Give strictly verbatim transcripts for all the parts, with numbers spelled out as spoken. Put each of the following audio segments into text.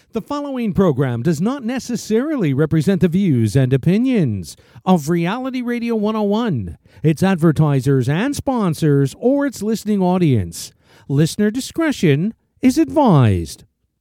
The following program does not necessarily represent the views and opinions of Reality Radio one oh one, its advertisers and sponsors, or its listening audience. Listener discretion is advised.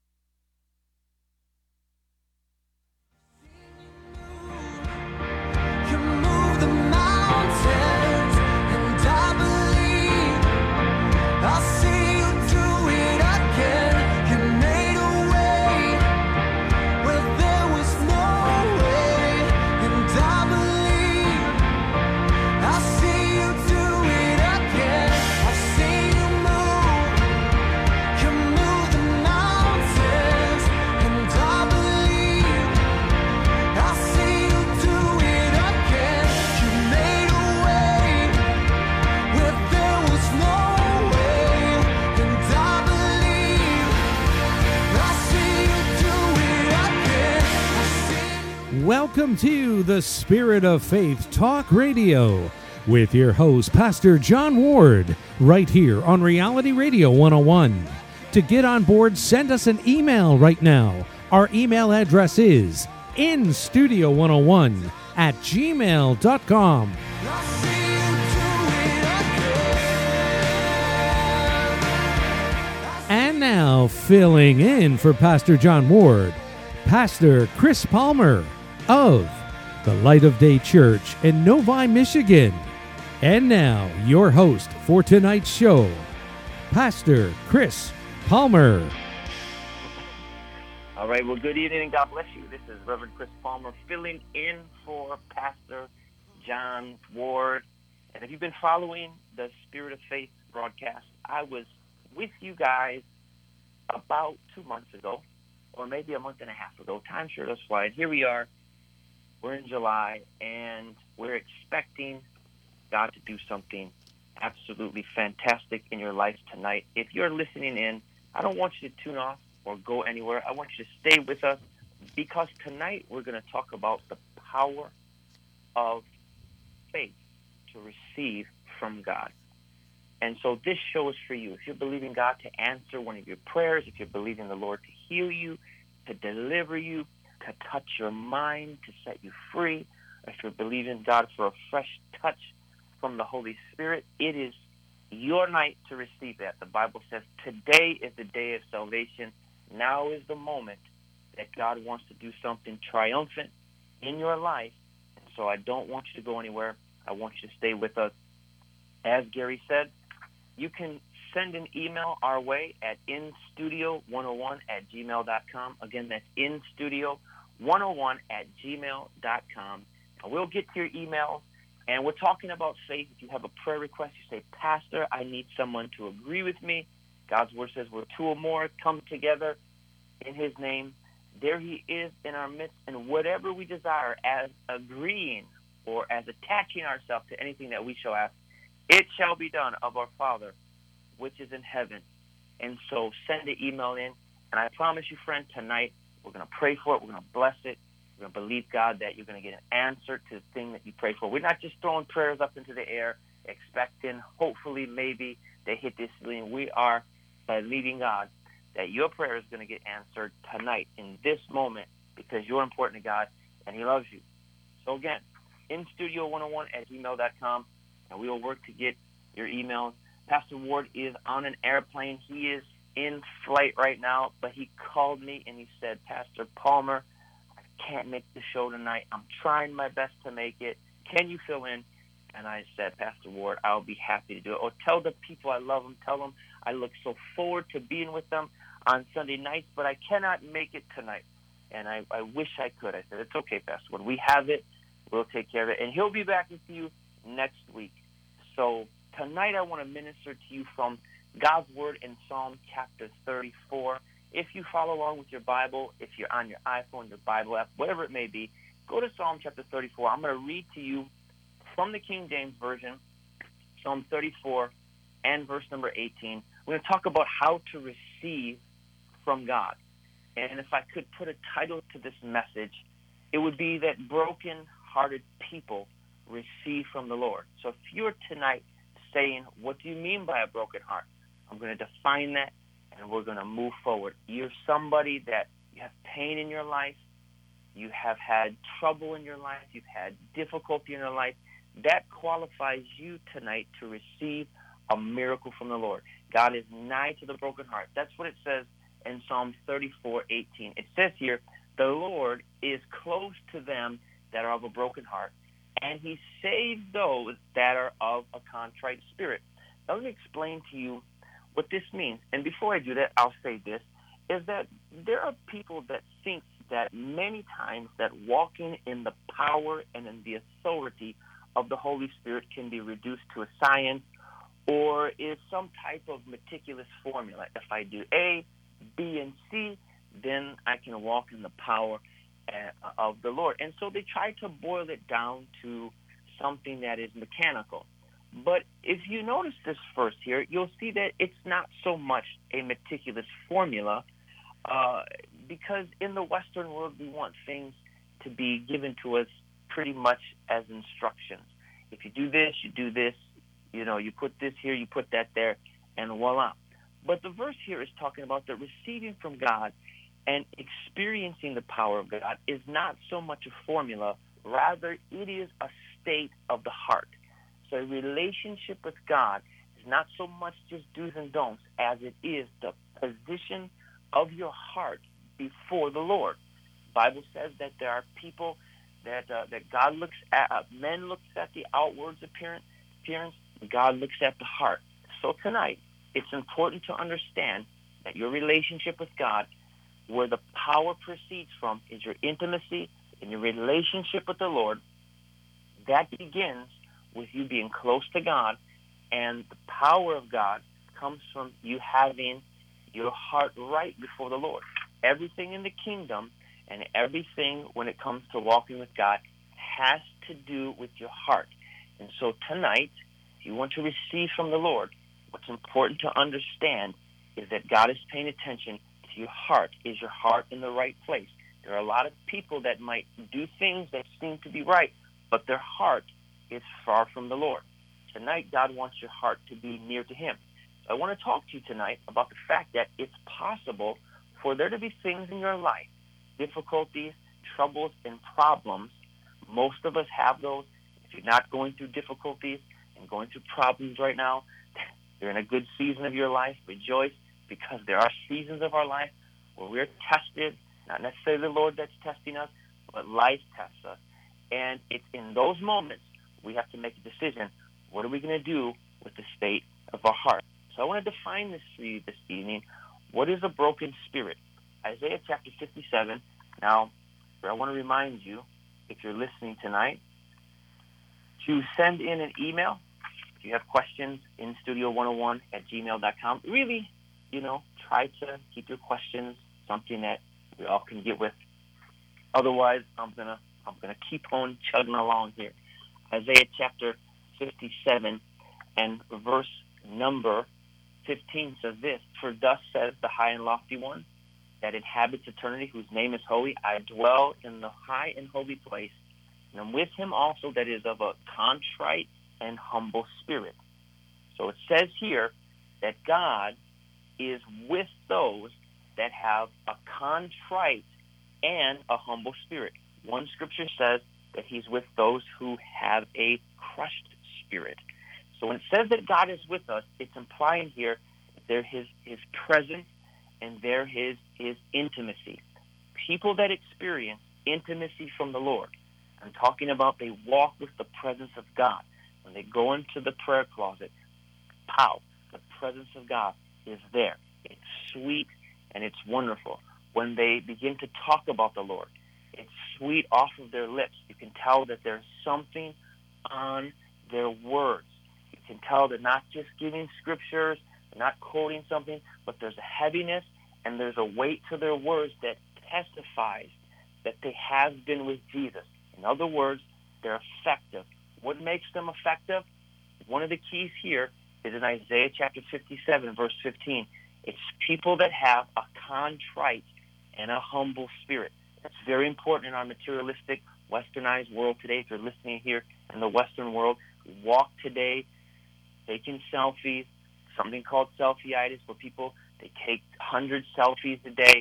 Welcome to the Spirit of Faith Talk Radio with your host, Pastor John Ward, right here on Reality Radio one oh one. To get on board, send us an email right now. Our email address is in studio one oh one at gmail dot com. And now, filling in for Pastor John Ward, Pastor Chris Palmer of the Light of Day Church in Novi, Michigan. And now, your host for tonight's show, Pastor Chris Palmer. All right, well, good evening and God bless you. This is Reverend Chris Palmer filling in for Pastor John Ward. And if you've been following the Spirit of Faith broadcast, I was with you guys about two months ago, or maybe a month and a half ago. Time sure does fly. And here we are. We're in July, and we're expecting God to do something absolutely fantastic in your life tonight. If you're listening in, I don't want you to tune off or go anywhere. I want you to stay with us, because tonight we're going to talk about the power of faith to receive from God. And so this show is for you. If you're believing God to answer one of your prayers, if you're believing the Lord to heal you, to deliver you, to touch your mind, to set you free, if you're believing God for a fresh touch from the Holy Spirit, it is your night to receive that. The Bible says today is the day of salvation. Now is the moment that God wants to do something triumphant in your life. And so I don't want you to go anywhere. I want you to stay with us. As Gary said, you can send an email our way at in studio one oh one at gmail dot com. Again, that's in studio one oh one at gmail dot com. And we'll get to your emails. And we're talking about faith. If you have a prayer request, you say, Pastor, I need someone to agree with me. God's word says where two or more come together in his name, there he is in our midst. And whatever we desire as agreeing or as attaching ourselves to anything that we shall ask, it shall be done of our Father, which is in heaven. And so send the email in. And I promise you, friend, tonight we're going to pray for it. We're going to bless it. We're going to believe, God, that you're going to get an answer to the thing that you pray for. We're not just throwing prayers up into the air, expecting, hopefully, maybe they hit this ceiling. We are believing, God, that your prayer is going to get answered tonight in this moment, because you're important to God and he loves you. So again, in studio one oh one at gmail dot com, and we will work to get your emails. Pastor Ward is on an airplane. He is in flight right now, but he called me and he said, Pastor Palmer, I can't make the show tonight. I'm trying my best to make it. Can you fill in? And I said, Pastor Ward, I'll be happy to do it. Or tell the people I love them. Tell them I look so forward to being with them on Sunday nights, but I cannot make it tonight. And I, I wish I could. I said, it's okay, Pastor. When we have it, we'll take care of it. And he'll be back with you next week. So tonight I want to minister to you from God's Word in Psalm chapter thirty-four. If you follow along with your Bible, if you're on your iPhone, your Bible app, whatever it may be, go to Psalm chapter thirty-four. I'm going to read to you from the King James Version, Psalm thirty-four and verse number eighteen. We're going to talk about how to receive from God. And if I could put a title to this message, it would be that broken-hearted people receive from the Lord. So if you're tonight saying, what do you mean by a broken heart? I'm going to define that, and we're going to move forward. You're somebody that you have pain in your life, you have had trouble in your life, you've had difficulty in your life, that qualifies you tonight to receive a miracle from the Lord. God is nigh to the broken heart. That's what it says in Psalm thirty-four eighteen. It says here, the Lord is close to them that are of a broken heart, and he saves those that are of a contrite spirit. Now, let me explain to you what this means. And before I do that, I'll say this, is that there are people that think that many times that walking in the power and in the authority of the Holy Spirit can be reduced to a science or is some type of meticulous formula. If I do A, B, and C, then I can walk in the power uh, of the Lord. And so they try to boil it down to something that is mechanical. But if you notice this verse here, you'll see that it's not so much a meticulous formula uh, because in the Western world we want things to be given to us pretty much as instructions. If you do this, you do this, you know, you put this here, you put that there, and voila. But the verse here is talking about the receiving from God and experiencing the power of God is not so much a formula, rather it is a state of the heart. So a relationship with God is not so much just do's and don'ts as it is the position of your heart before the Lord. The Bible says that there are people that uh, that God looks at, uh, men looks at the outwards appearance, appearance, God looks at the heart. So tonight, it's important to understand that your relationship with God, where the power proceeds from, is your intimacy and your relationship with the Lord. That begins with you being close to God, and the power of God comes from you having your heart right before the Lord. Everything in the kingdom and everything when it comes to walking with God has to do with your heart. And so tonight, if you want to receive from the Lord, what's important to understand is that God is paying attention to your heart. Is your heart in the right place? There are a lot of people that might do things that seem to be right, but their heart is far from the Lord. Tonight, God wants your heart to be near to him. So I want to talk to you tonight about the fact that it's possible for there to be things in your life, difficulties, troubles, and problems. Most of us have those. If you're not going through difficulties and going through problems right now, you're in a good season of your life. Rejoice, because there are seasons of our life where we're tested, not necessarily the Lord that's testing us, but life tests us. And it's in those moments we have to make a decision. What are we going to do with the state of our heart? So I want to define this for you this evening. What is a broken spirit? Isaiah chapter fifty-seven. Now, I want to remind you, if you're listening tonight, to send in an email. If you have questions, in studio one oh one at gmail dot com. Really, you know, try to keep your questions something that we all can get with. Otherwise, I'm gonna I'm gonna keep on chugging along here. Isaiah chapter fifty-seven and verse number fifteen says this: For thus says the high and lofty one that inhabits eternity, whose name is holy. I dwell in the high and holy place, and I'm with him also that is of a contrite and humble spirit. So it says here that God is with those that have a contrite and a humble spirit. One scripture says that he's with those who have a crushed spirit. So when it says that God is with us, it's implying here that there his his presence and there his his intimacy. People that experience intimacy from the Lord, I'm talking about they walk with the presence of God. When they go into the prayer closet, pow, the presence of God is there. It's sweet and it's wonderful. When they begin to talk about the Lord, it's sweet off of their lips. You can tell that there's something on their words. You can tell they're not just giving scriptures, they're not quoting something, but there's a heaviness and there's a weight to their words that testifies that they have been with Jesus. In other words, they're effective. What makes them effective? One of the keys here is in Isaiah chapter fifty-seven, verse fifteen. It's people that have a contrite and a humble spirit. That's very important in our materialistic, westernized world today. If you're listening here in the Western world, we walk today taking selfies, something called selfie-itis, where people, they take one hundred selfies a day.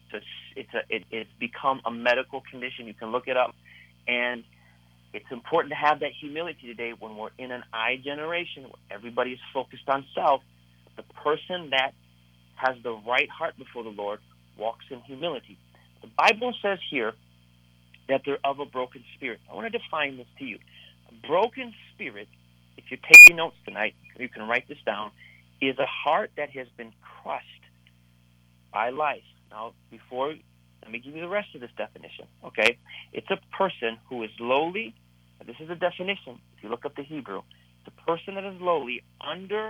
So it's a it, it's become a medical condition. You can look it up, and it's important to have that humility today when we're in an I generation where everybody is focused on self. The person that has the right heart before the Lord walks in humility. The Bible says here that they're of a broken spirit. I want to define this to you. A broken spirit, if you're taking notes tonight, you can write this down, is a heart that has been crushed by life. Now, before, let me give you the rest of this definition, okay? It's a person who is lowly. This is a definition. If you look up the Hebrew, it's a person that is lowly under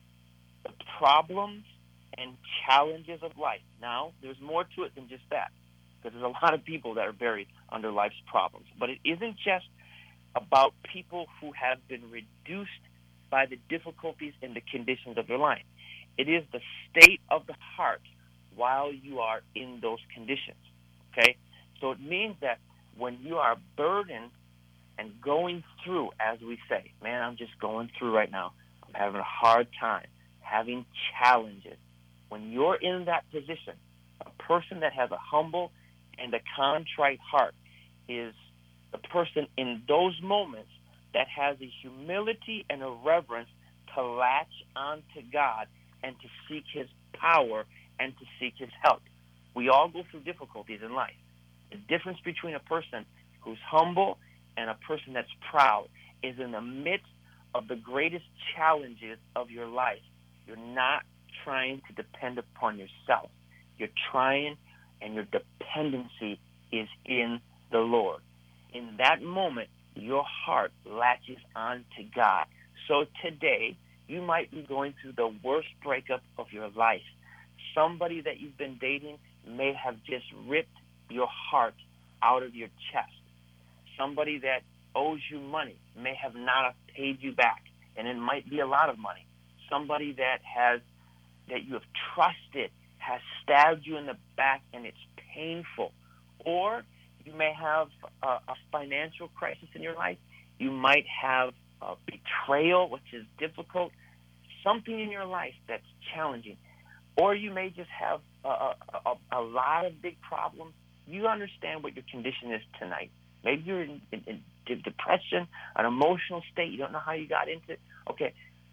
the problems and challenges of life. Now, there's more to it than just that, because there's a lot of people that are buried under life's problems. But it isn't just about people who have been reduced by the difficulties and the conditions of their life. It is the state of the heart while you are in those conditions, okay? So it means that when you are burdened and going through, as we say, man, I'm just going through right now. I'm having a hard time, having challenges. When you're in that position, a person that has a humble and a contrite heart is the person in those moments that has a humility and a reverence to latch onto God and to seek his power and to seek his help. We all go through difficulties in life. The difference between a person who's humble and a person that's proud is in the midst of the greatest challenges of your life. You're not trying to depend upon yourself. You're trying, and your dependency is in the Lord. In that moment, your heart latches on to God. So today, you might be going through the worst breakup of your life. Somebody that you've been dating may have just ripped your heart out of your chest. Somebody that owes you money may have not paid you back, and it might be a lot of money. Somebody that has that you have trusted has stabbed you in the back, and it's painful. Or you may have a, a financial crisis in your life. You might have a betrayal, which is difficult. Something in your life that's challenging. Or you may just have a, a, a, a lot of big problems. You understand what your condition is tonight. Maybe you're in, in, in depression, an emotional state. You don't know how you got into it. Okay.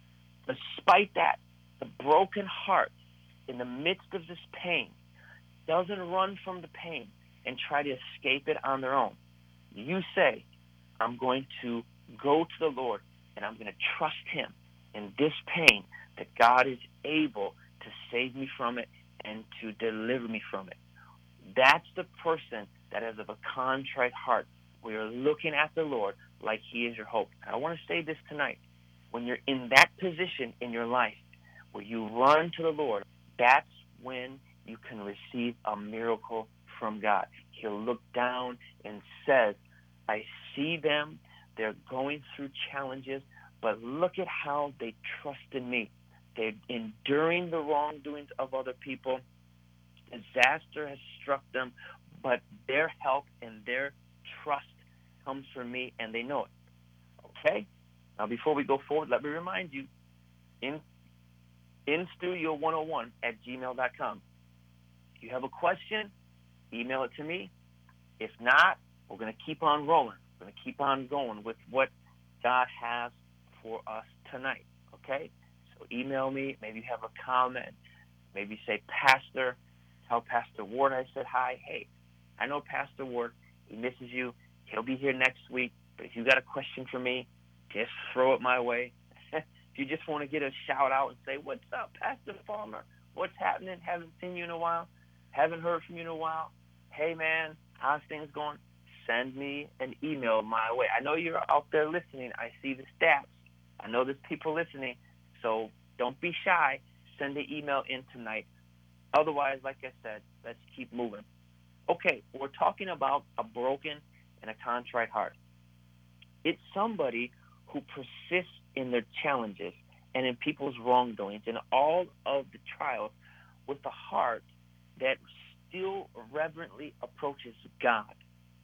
Despite that, the broken heart in the midst of this pain doesn't run from the pain and try to escape it on their own. You say, I'm going to go to the Lord and I'm going to trust him in this pain, that God is able to save me from it and to deliver me from it. That's the person that has of a contrite heart, where you're looking at the Lord like he is your hope. And I want to say this tonight. When you're in that position in your life where you run to the Lord, that's when you can receive a miracle from God. He'll look down and says, I see them. They're going through challenges, but look at how they trust in me. They're enduring the wrongdoings of other people. Disaster has struck them, but their help and their trust comes from me, and they know it. Okay? Now, before we go forward, let me remind you, in in studio one oh one at gmail dot com. If you have a question, email it to me. If not, we're going to keep on rolling. We're going to keep on going with what God has for us tonight. Okay? So email me. Maybe you have a comment. Maybe say, Pastor, tell Pastor Ward I said hi. Hey, I know Pastor Ward. He misses you. He'll be here next week. But if you got a question for me, just throw it my way. If you just want to get a shout out and say, what's up, Pastor Palmer? What's happening? Haven't seen you in a while. Haven't heard from you in a while. Hey, man, how's things going? Send me an email my way. I know you're out there listening. I see the stats. I know there's people listening. So don't be shy. Send the email in tonight. Otherwise, like I said, let's keep moving. Okay, we're talking about a broken and a contrite heart. It's somebody who persists in their challenges and in people's wrongdoings and all of the trials with a heart that still reverently approaches God.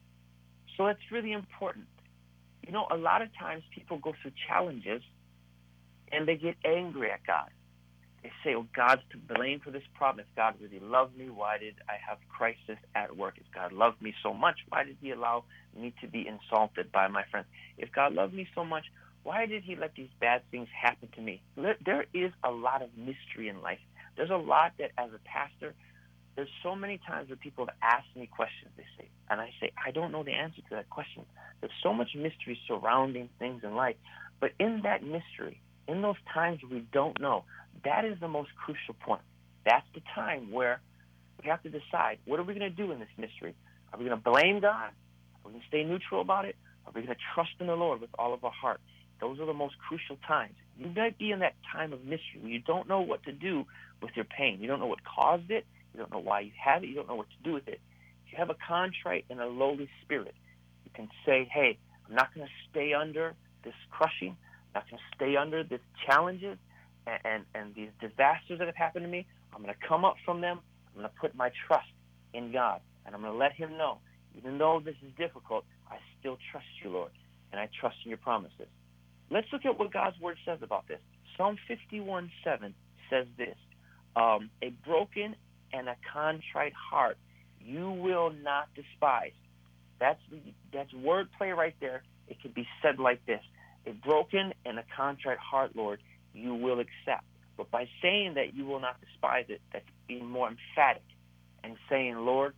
So that's really important. You know, a lot of times people go through challenges and they get angry at God. They say, oh, God's to blame for this problem. If God really loved me, why did I have crisis at work? If God loved me so much, why did he allow me to be insulted by my friends? If God loved me so much, why did he let these bad things happen to me? There is a lot of mystery in life. There's a lot that, as a pastor, there's so many times where people have asked me questions, they say, and I say, I don't know the answer to that question. There's so much mystery surrounding things in life. But in that mystery, in those times we don't know, that is the most crucial point. That's the time where we have to decide, what are we going to do in this mystery? Are we going to blame God? Are we going to stay neutral about it? Are we going to trust in the Lord with all of our heart? Those are the most crucial times. You might be in that time of mystery where you don't know what to do with your pain. You don't know what caused it. You don't know why you have it. You don't know what to do with it. If you have a contrite and a lowly spirit, you can say, hey, I'm not going to stay under this crushing. I'm not going to stay under these challenges and, and, and these disasters that have happened to me. I'm going to come up from them. I'm going to put my trust in God, and I'm going to let him know, even though this is difficult, I still trust you, Lord, and I trust in your promises. Let's look at what God's word says about this. Psalm fifty-one seven says this, um, a broken and a contrite heart you will not despise. That's that's wordplay right there. It can be said like this, a broken and a contrite heart, Lord, you will accept. But by saying that you will not despise it, that's being more emphatic and saying, Lord,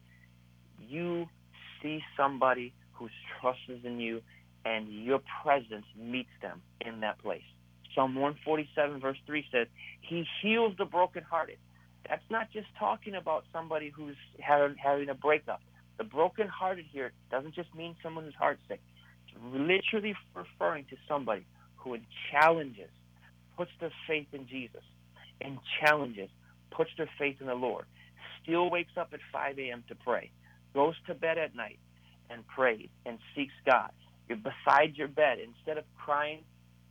you see somebody whose trust is in you, and your presence meets them in that place. Psalm one forty-seven verse three says, he heals the brokenhearted. That's not just talking about somebody who's having, having a breakup. The brokenhearted here doesn't just mean someone who's heartsick. It's literally referring to somebody who in challenges puts their faith in Jesus, in challenges puts their faith in the Lord, still wakes up at five a.m. to pray, goes to bed at night and prays and seeks God. You're beside your bed. Instead of crying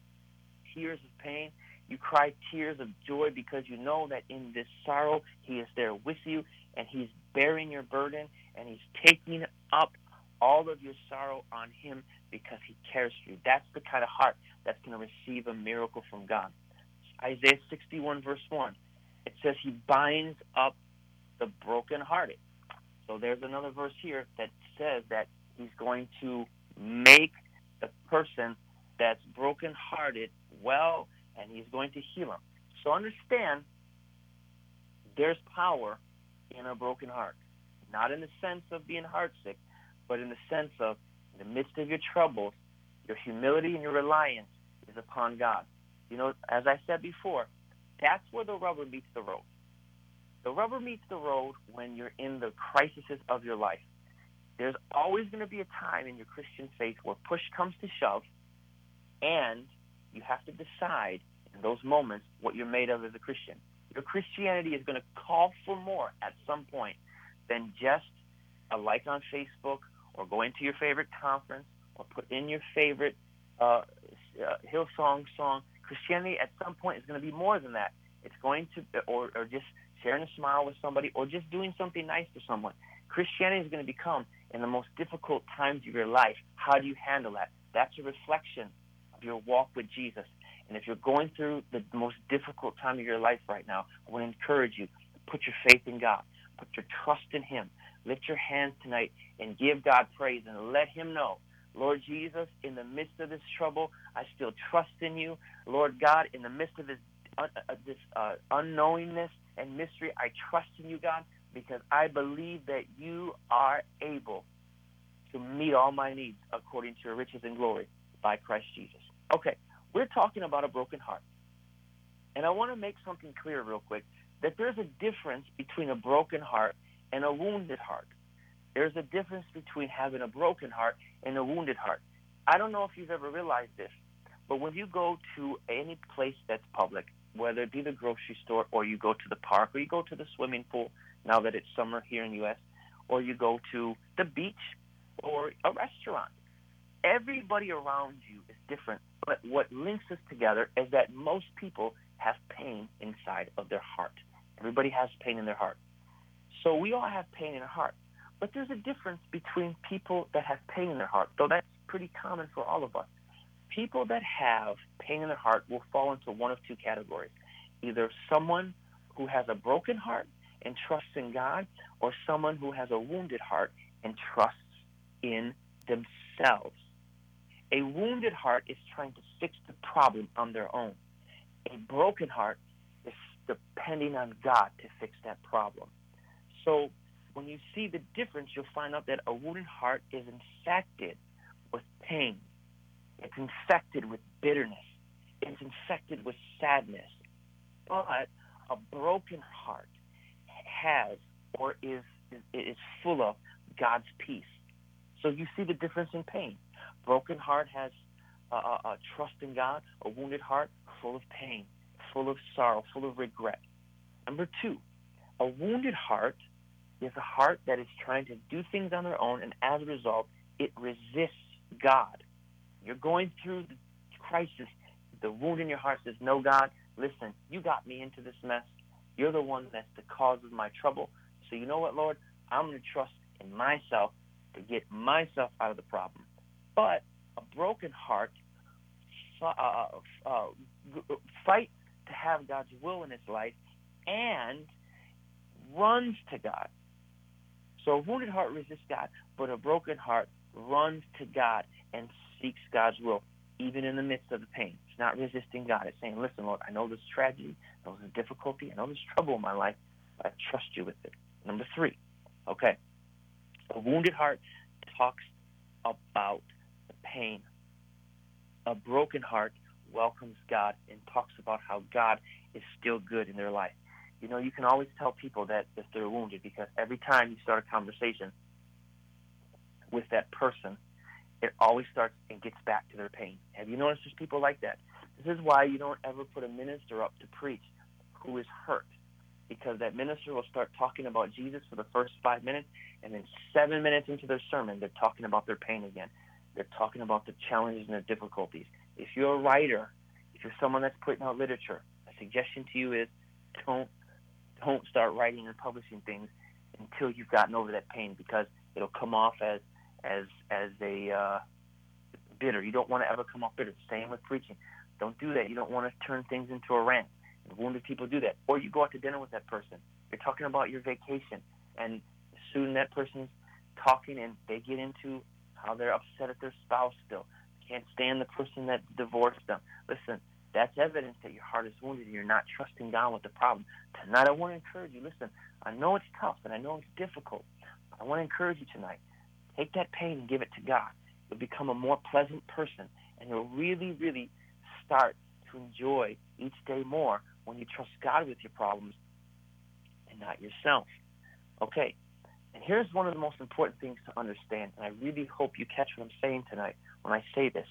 tears of pain, you cry tears of joy because you know that in this sorrow, he is there with you, and he's bearing your burden, and he's taking up all of your sorrow on him because he cares for you. That's the kind of heart that's going to receive a miracle from God. Isaiah sixty-one verse one, it says he binds up the brokenhearted. So there's another verse here that says that he's going to make the person that's brokenhearted well, and he's going to heal him. So understand, there's power in a broken heart. Not in the sense of being heartsick, but in the sense of, in the midst of your troubles, your humility and your reliance is upon God. You know, as I said before, that's where the rubber meets the road. The rubber meets the road when you're in the crises of your life. There's always going to be a time in your Christian faith where push comes to shove, and you have to decide in those moments what you're made of as a Christian. Your Christianity is going to call for more at some point than just a like on Facebook or going to your favorite conference or put in your favorite uh, uh, Hillsong song. Christianity at some point is going to be more than that. It's going to, or, or just sharing a smile with somebody or just doing something nice to someone. Christianity is going to become, in the most difficult times of your life, how do you handle that? That's a reflection of your walk with Jesus. And if you're going through the most difficult time of your life right now, I want to encourage you to put your faith in God. Put your trust in him. Lift your hands tonight and give God praise and let him know, Lord Jesus, in the midst of this trouble, I still trust in you. Lord God, in the midst of this, uh, uh, this uh, unknowingness and mystery, I trust in you, God, because I believe that you are able to meet all my needs according to your riches and glory by Christ Jesus. Okay, we're talking about a broken heart. And I want to make something clear real quick, that there's a difference between a broken heart and a wounded heart. There's a difference between having a broken heart and a wounded heart. I don't know if you've ever realized this, but when you go to any place that's public, whether it be the grocery store or you go to the park or you go to the swimming pool, now that it's summer here in the U S, or you go to the beach or a restaurant, everybody around you is different. But what links us together is that most people have pain inside of their heart. Everybody has pain in their heart. So we all have pain in our heart. But there's a difference between people that have pain in their heart, though that's pretty common for all of us. People that have pain in their heart will fall into one of two categories. Either someone who has a broken heart and trusts in God, or someone who has a wounded heart and trusts in themselves. A wounded heart is trying to fix the problem on their own. A broken heart is depending on God to fix that problem. So when you see the difference, you'll find out that a wounded heart is infected with pain. It's infected with bitterness. It's infected with sadness. But a broken heart has or is, is, is full of God's peace. So you see the difference in pain. Broken heart has a, a, a trust in God. A wounded heart full of pain, full of sorrow, full of regret. Number two, a wounded heart is a heart that is trying to do things on their own, and as a result, it resists God. You're going through the crisis. The wound in your heart says, no, God, listen, you got me into this mess. You're the one that's the cause of my trouble. So you know what, Lord? I'm going to trust in myself to get myself out of the problem. But a broken heart uh, uh, fights to have God's will in its life and runs to God. So a wounded heart resists God, but a broken heart runs to God and seeks God's will, even in the midst of the pain. It's not resisting God. It's saying, listen, Lord, I know there's tragedy, I know there's difficulty, I know there's trouble in my life, but I trust you with it. Number three, okay, a wounded heart talks about the pain. A broken heart welcomes God and talks about how God is still good in their life. You know, you can always tell people that if they're wounded, because every time you start a conversation with that person, it always starts and gets back to their pain. Have you noticed there's people like that? This is why you don't ever put a minister up to preach who is hurt, because that minister will start talking about Jesus for the first five minutes, and then seven minutes into their sermon, they're talking about their pain again. They're talking about the challenges and the difficulties. If you're a writer, if you're someone that's putting out literature, a suggestion to you is don't don't start writing and publishing things until you've gotten over that pain, because it'll come off as as as a uh, bitter. You don't want to ever come off bitter. Same with preaching. Don't do that. You don't want to turn things into a rant. And wounded people do that. Or you go out to dinner with that person. You're talking about your vacation, and soon that person's talking, and they get into how they're upset at their spouse still. Can't stand the person that divorced them. Listen, that's evidence that your heart is wounded and you're not trusting God with the problem. Tonight, I want to encourage you. Listen, I know it's tough and I know it's difficult. I want to encourage you tonight. Take that pain and give it to God. You'll become a more pleasant person, and you'll really, really start to enjoy each day more when you trust God with your problems and not yourself. Okay, and here's one of the most important things to understand, and I really hope you catch what I'm saying tonight when I say this.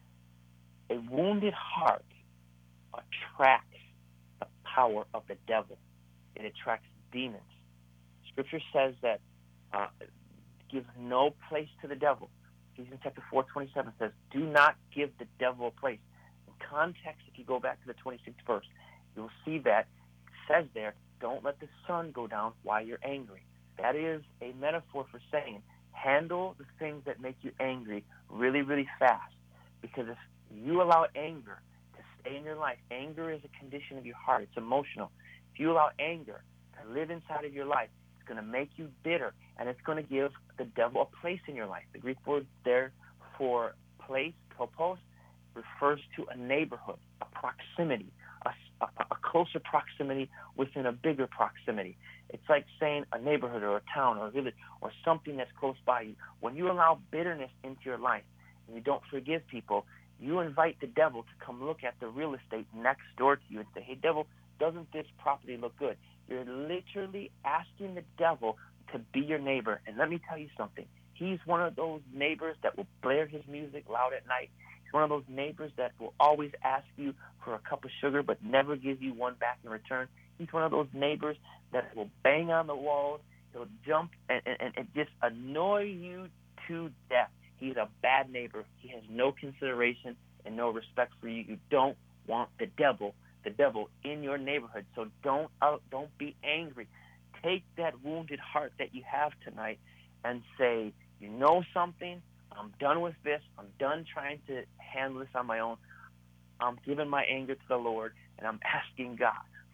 A wounded heart attracts the power of the devil. It attracts demons. Scripture says that uh, gives no place to the devil. Ephesians chapter four twenty-seven says, do not give the devil a place. In context, if you go back to the twenty-sixth verse, you'll see that it says there, don't let the sun go down while you're angry. That is a metaphor for saying, handle the things that make you angry really, really fast. Because if you allow anger to stay in your life, anger is a condition of your heart. It's emotional. If you allow anger to live inside of your life, it's going to make you bitter, and it's going to give the devil a place in your life. The Greek word there for place, topos, refers to a neighborhood, a proximity, a, a, a closer proximity within a bigger proximity. It's like saying a neighborhood or a town or a village or something that's close by you. When you allow bitterness into your life and you don't forgive people, you invite the devil to come look at the real estate next door to you and say, hey, devil, doesn't this property look good? You're literally asking the devil to be your neighbor. And let me tell you something. He's one of those neighbors that will blare his music loud at night. He's one of those neighbors that will always ask you for a cup of sugar but never give you one back in return. He's one of those neighbors that will bang on the walls. He'll jump and, and, and just annoy you to death. He's a bad neighbor. He has no consideration and no respect for you. You don't want the devil, the devil in your neighborhood. So don't uh, don't be angry. Take that wounded heart that you have tonight and say, you know something? I'm done with this. I'm done trying to handle this on my own. I'm giving my anger to the Lord, and I'm asking God,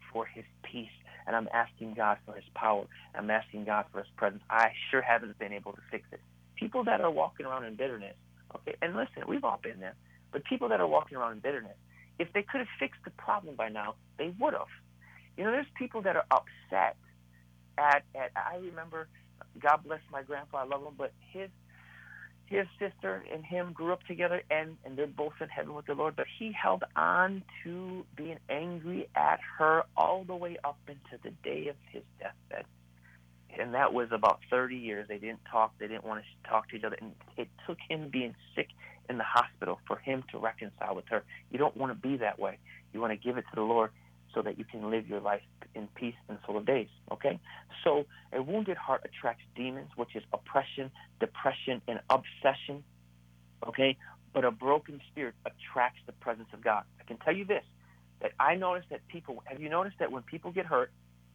for his peace, and I'm asking God for his power. I'm asking God for his presence. I sure haven't been able to fix it. People that are walking around in bitterness, okay, and listen, we've all been there, but people that are walking around in bitterness, if they could have fixed the problem by now, they would have. You know, there's people that are upset at, at I remember, God bless my grandpa, I love him, but his his sister and him grew up together, and, and they're both in heaven with the Lord, but he held on to being angry at her all the way up into the day of his deathbed. And that was about thirty years. They didn't talk. They didn't want to talk to each other. And it took him being sick in the hospital for him to reconcile with her. You don't want to be that way. You want to give it to the Lord so that you can live your life in peace and full of days, okay? So a wounded heart attracts demons, which is oppression, depression, and obsession, okay? But a broken spirit attracts the presence of God. I can tell you this, that I noticed that people, have you noticed that when people get hurt,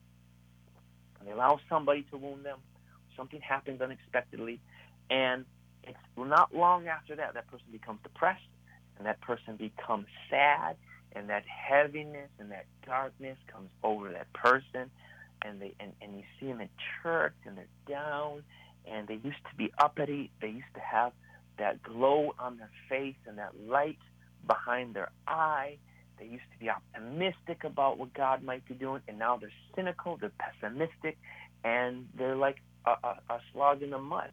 and they allow somebody to wound them, something happens unexpectedly, and it's not long after that, that person becomes depressed, and that person becomes sad, and that heaviness and that darkness comes over that person, and they and, and you see them in church, and they're down, and they used to be uppity. They used to have that glow on their face and that light behind their eye. They used to be optimistic about what God might be doing, and now they're cynical, they're pessimistic, and they're like a, a, a slog in the mud.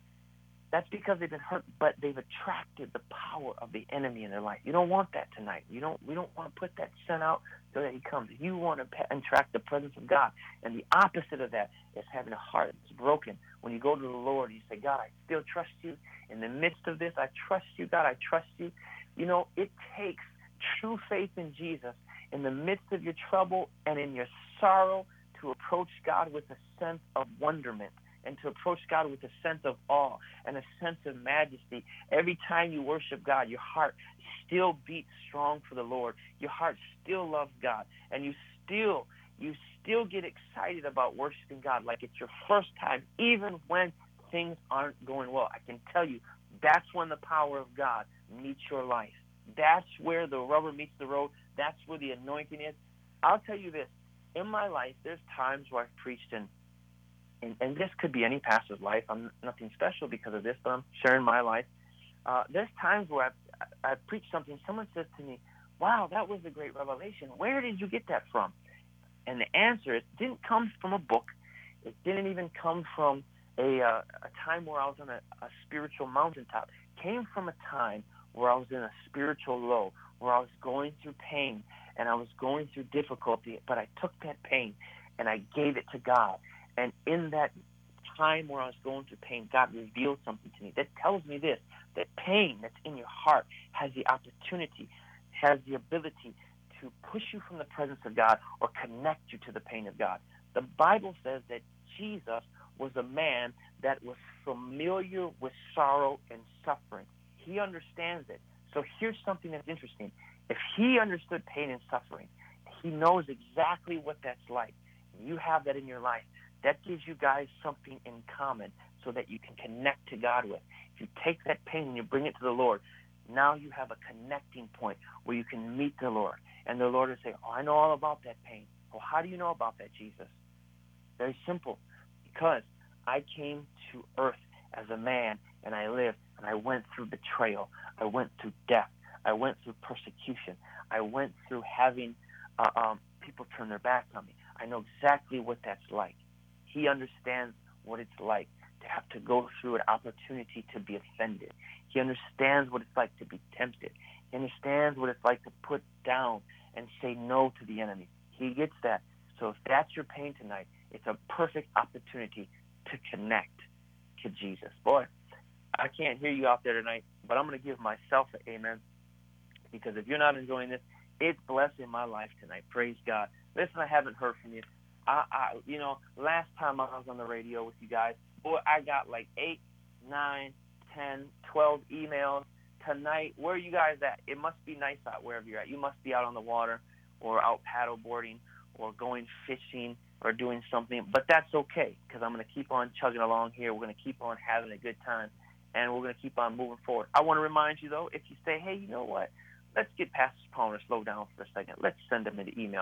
That's because they've been hurt, but they've attracted the power of the enemy in their life. You don't want that tonight. You don't. We don't want to put that sin out so that he comes. You want to attract the presence of God. And the opposite of that is having a heart that's broken. When you go to the Lord and you say, God, I still trust you. In the midst of this, I trust you. God, I trust you. You know, it takes true faith in Jesus in the midst of your trouble and in your sorrow to approach God with a sense of wonderment, and to approach God with a sense of awe and a sense of majesty. Every time you worship God, your heart still beats strong for the Lord. Your heart still loves God, and you still you still get excited about worshiping God like it's your first time, even when things aren't going well. I can tell you, that's when the power of God meets your life. That's where the rubber meets the road. That's where the anointing is. I'll tell you this. In my life, there's times where I've preached in And, and this could be any pastor's life. I'm nothing special because of this, but I'm sharing my life. Uh, there's times where I've, I've preached something. Someone says to me, wow, that was a great revelation. Where did you get that from? And the answer is, it didn't come from a book. It didn't even come from a, uh, a time where I was on a, a spiritual mountaintop. It came from a time where I was in a spiritual low, where I was going through pain and I was going through difficulty, but I took that pain and I gave it to God. And in that time where I was going through pain, God revealed something to me that tells me this, that pain that's in your heart has the opportunity, has the ability to push you from the presence of God or connect you to the pain of God. The Bible says that Jesus was a man that was familiar with sorrow and suffering. He understands it. So here's something that's interesting. If he understood pain and suffering, he knows exactly what that's like. You have that in your life. That gives you guys something in common so that you can connect to God with. If you take that pain and you bring it to the Lord, now you have a connecting point where you can meet the Lord. And the Lord will say, oh, I know all about that pain. Well, how do you know about that, Jesus? Very simple. Because I came to earth as a man, and I lived, and I went through betrayal. I went through death. I went through persecution. I went through having uh, um, people turn their back on me. I know exactly what that's like. He understands what it's like to have to go through an opportunity to be offended. He understands what it's like to be tempted. He understands what it's like to put down and say no to the enemy. He gets that. So if that's your pain tonight, it's a perfect opportunity to connect to Jesus. Boy, I can't hear you out there tonight, but I'm going to give myself an amen, because if you're not enjoying this, it's blessing my life tonight. Praise God. Listen, I haven't heard from you. I, I, you know, last time I was on the radio with you guys, boy, I got like eight, nine, ten, twelve emails. Tonight, where are you guys at? It must be nice out wherever you're at. You must be out on the water or out paddle boarding or going fishing or doing something. But that's okay, because I'm going to keep on chugging along here. We're going to keep on having a good time, and we're going to keep on moving forward. I want to remind you, though, if you say, hey, you know what, let's get Pastor Palmer to slow down for a second. Let's send him an email.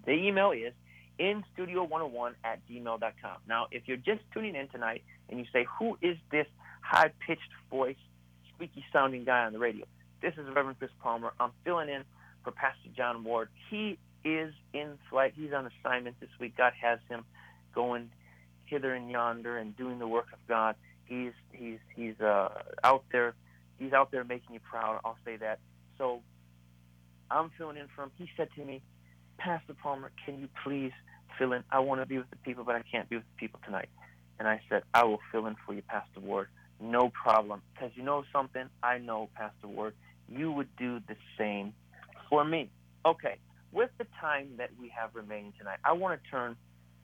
The email is in studio one oh one at gmail dot com. Now, if you're just tuning in tonight and you say, who is this high-pitched voice, squeaky-sounding guy on the radio? This is Reverend Chris Palmer. I'm filling in for Pastor John Ward. He is in flight. He's on assignment this week. God has him going hither and yonder and doing the work of God. He's he's he's uh, out there. He's out there making you proud. I'll say that. So I'm filling in for him. He said to me, Pastor Palmer, can you please fill in? I want to be with the people, but I can't be with the people tonight. And I said, I will fill in for you, Pastor Ward. No problem. Because you know something? I know, Pastor Ward, you would do the same for me. Okay, with the time that we have remaining tonight, I want to turn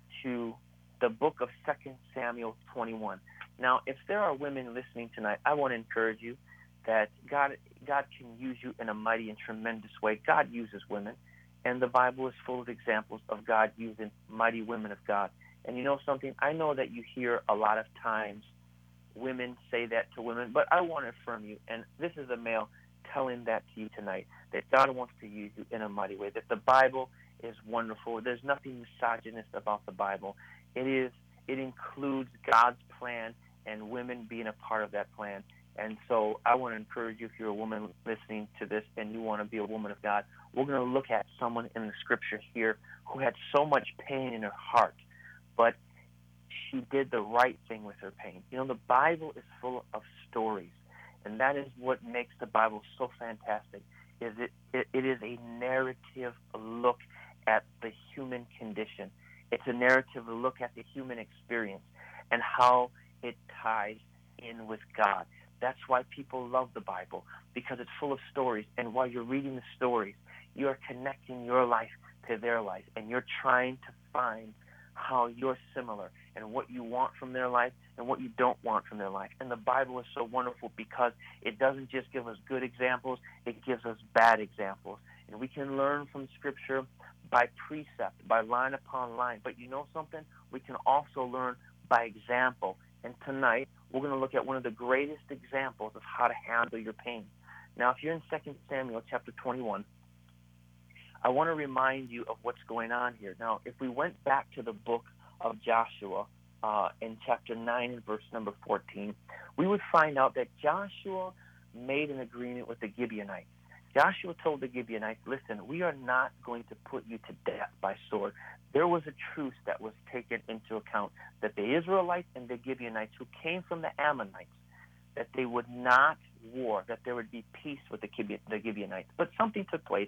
to the book of Second Samuel twenty-one. Now, if there are women listening tonight, I want to encourage you that God, God can use you in a mighty and tremendous way. God uses women, and the Bible is full of examples of God using mighty women of God. And you know something? I know that you hear a lot of times women say that to women, but I want to affirm you, and this is a male telling that to you tonight, that God wants to use you in a mighty way, that the Bible is wonderful. There's nothing misogynist about the Bible. It is. It includes God's plan and women being a part of that plan. And so I want to encourage you, if you're a woman listening to this and you want to be a woman of God, we're going to look at someone in the scripture here who had so much pain in her heart, but she did the right thing with her pain. You know, the Bible is full of stories, and that is what makes the Bible so fantastic, is it, it, it is a narrative look at the human condition. It's a narrative look at the human experience and how it ties in with God. That's why people love the Bible, because it's full of stories. And while you're reading the stories, you are connecting your life to their life, and you're trying to find how you're similar and what you want from their life and what you don't want from their life. And the Bible is so wonderful because it doesn't just give us good examples, it gives us bad examples. And we can learn from Scripture by precept, by line upon line. But you know something? We can also learn by example. And tonight, we're going to look at one of the greatest examples of how to handle your pain. Now, if you're in Second Samuel chapter twenty-one, I want to remind you of what's going on here. Now, if we went back to the book of Joshua uh, in chapter nine and verse number fourteen, we would find out that Joshua made an agreement with the Gibeonites. Joshua told the Gibeonites, listen, we are not going to put you to death by sword. There was a truce that was taken into account, that the Israelites and the Gibeonites who came from the Ammonites, that they would not war, that there would be peace with the Gibeonites. But something took place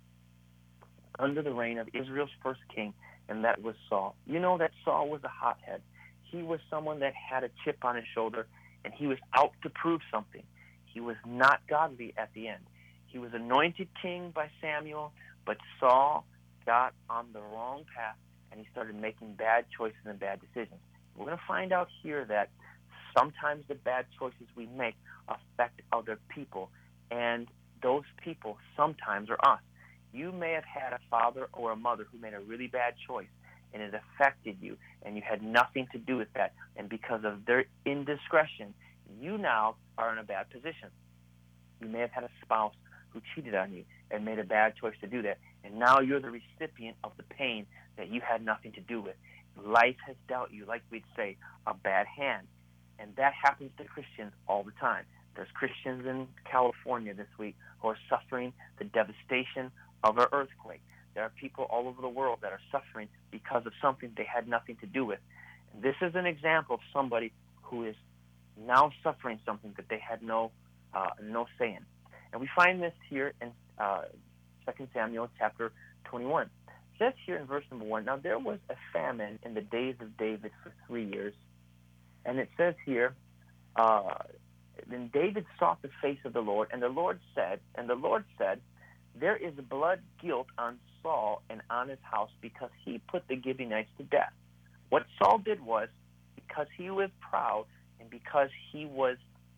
under the reign of Israel's first king, and that was Saul. You know that Saul was a hothead. He was someone that had a chip on his shoulder, and he was out to prove something. He was not godly at the end. He was anointed king by Samuel, but Saul got on the wrong path, and he started making bad choices and bad decisions. We're going to find out here that sometimes the bad choices we make affect other people, and those people sometimes are us. You may have had a father or a mother who made a really bad choice, and it affected you, and you had nothing to do with that. And because of their indiscretion, you now are in a bad position. You may have had a spouse who cheated on you and made a bad choice to do that, and now you're the recipient of the pain that you had nothing to do with. Life has dealt you, like we'd say, a bad hand, and that happens to Christians all the time. There's Christians in California this week who are suffering the devastation of an earthquake. There are people all over the world that are suffering because of something they had nothing to do with. And this is an example of somebody who is now suffering something that they had no uh, no say in. And we find this here in uh, Second Samuel chapter twenty-one. It says here in verse number one, now there was a famine in the days of David for three years. And it says here, uh, then David sought the face of the Lord, and the Lord said, and the Lord said, there is blood guilt on Saul and on his house because he put the Gibeonites to death. What Saul did was, because he was proud and because he was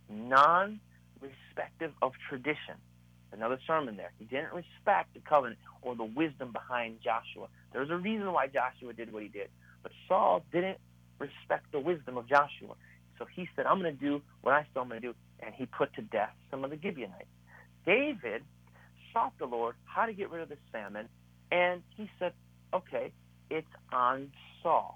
non-respective of tradition, another sermon there, he didn't respect the covenant or the wisdom behind Joshua. There's a reason why Joshua did what he did, but Saul didn't respect the wisdom of Joshua. So he said, I'm going to do what I said I'm going to do, and he put to death some of the Gibeonites. David sought the Lord how to get rid of this famine, and he said, okay, it's on Saul.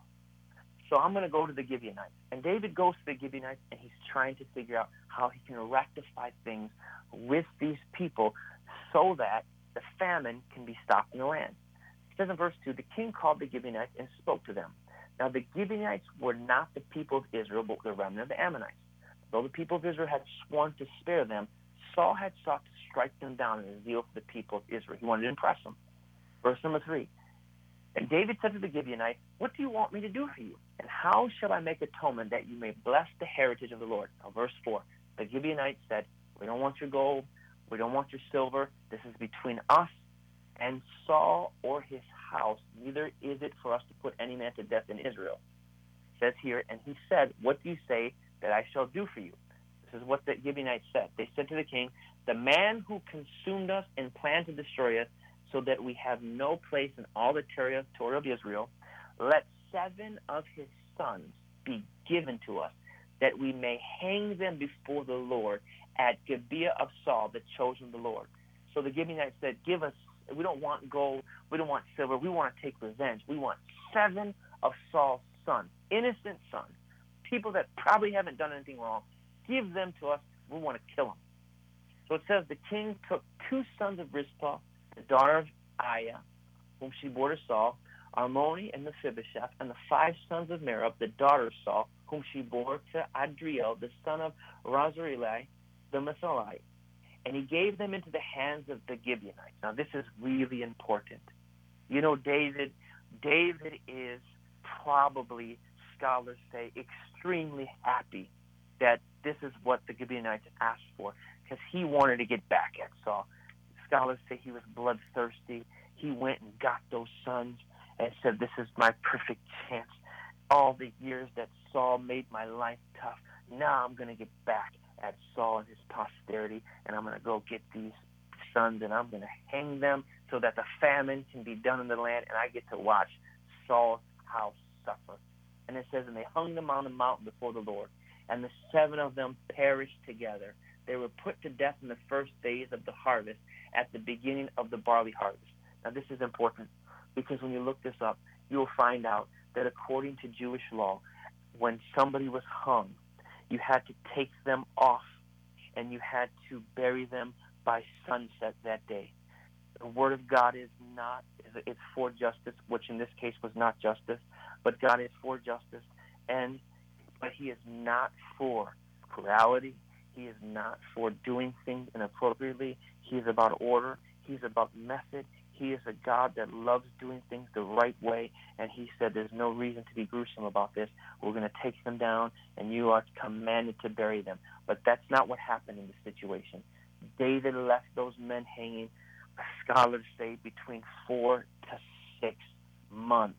So I'm going to go to the Gibeonites. And David goes to the Gibeonites, and he's trying to figure out how he can rectify things with these people so that the famine can be stopped in the land. It says in verse two, the king called the Gibeonites and spoke to them. Now the Gibeonites were not the people of Israel, but the remnant of the Ammonites. Though the people of Israel had sworn to spare them, Saul had sought to strike them down in his zeal for the people of Israel. He wanted to impress them. Verse number three, and David said to the Gibeonites, what do you want me to do for you? And how shall I make atonement that you may bless the heritage of the Lord? Now, verse four, the Gibeonites said, we don't want your gold, we don't want your silver. This is between us and Saul or his house. Neither is it for us to put any man to death in Israel. It says here, and he said, what do you say that I shall do for you? This is what the Gibeonites said. They said to the king, the man who consumed us and planned to destroy us, so that we have no place in all the territory of Israel, let seven of his sons be given to us, that we may hang them before the Lord at Gibeah of Saul, the chosen of the Lord. So the Gibeonites said, give us, we don't want gold, we don't want silver, we want to take revenge. We want seven of Saul's sons, innocent sons, people that probably haven't done anything wrong. Give them to us, we want to kill them. So it says the king took two sons of Rizpah, the daughter of Aiah, whom she bore to Saul, Armoni and Mephibosheth, and the five sons of Merab, the daughter of Saul, whom she bore to Adriel, the son of Razareli, the Metholite. And he gave them into the hands of the Gibeonites. Now, this is really important. You know, David, David is probably, scholars say, extremely happy that this is what the Gibeonites asked for, because he wanted to get back at Saul. Scholars say he was bloodthirsty. He went and got those sons and said, this is my perfect chance. All the years that Saul made my life tough, now I'm going to get back at Saul and his posterity, and I'm going to go get these sons, and I'm going to hang them so that the famine can be done in the land, and I get to watch Saul's house suffer. And it says, and they hung them on the mountain before the Lord, and the seven of them perished together. They were put to death in the first days of the harvest, at the beginning of the barley harvest. Now, this is important, because when you look this up, you will find out that according to Jewish law, when somebody was hung, you had to take them off, and you had to bury them by sunset that day. The word of God is not, it's for justice, which in this case was not justice, but God is for justice, and but he is not for plurality. He is not for doing things inappropriately. He is about order. He's about method. He is a God that loves doing things the right way, and he said there's no reason to be gruesome about this. We're going to take them down, and you are commanded to bury them. But that's not what happened in this situation. David left those men hanging, scholars say, between four to six months.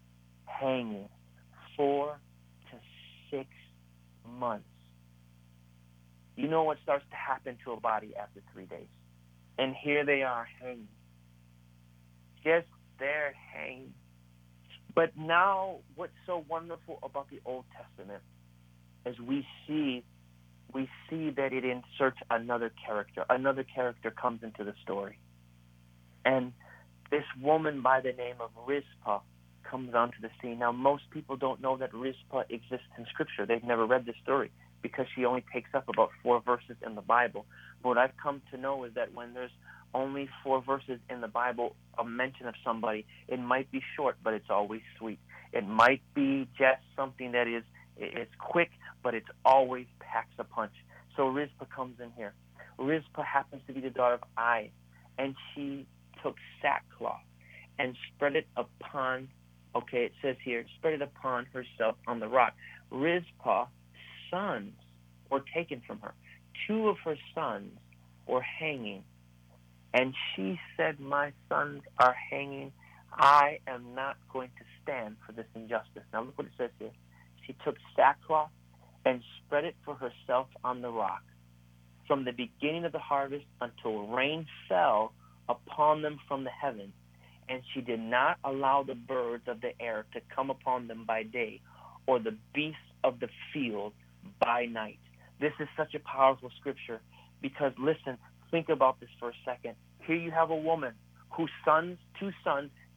Hanging. Four to six months. You know what starts to happen to a body after three days. And here they are hanging. Just there hanging. But now what's so wonderful about the Old Testament is we see we see that it inserts another character. Another character comes into the story. And this woman by the name of Rizpah comes onto the scene. Now, most people don't know that Rizpah exists in Scripture. They've never read this story because she only takes up about four verses in the Bible. But what I've come to know is that when there's only four verses in the Bible, a mention of somebody, it might be short, but it's always sweet. It might be just something that is it's quick, but it always packs a punch. So Rizpah comes in here. Rizpah happens to be the daughter of Ai, and she took sackcloth and spread it upon, okay, it says here, spread it upon herself on the rock. Rizpah's sons were taken from her. Two of her sons were hanging. And she said, my sons are hanging. I am not going to stand for this injustice. Now look what it says here. She took sackcloth and spread it for herself on the rock, from the beginning of the harvest until rain fell upon them from the heaven. And she did not allow the birds of the air to come upon them by day, or the beasts of the field by night. This is such a powerful scripture because, listen, think about this for a second. Here you have a woman whose sons, two sons,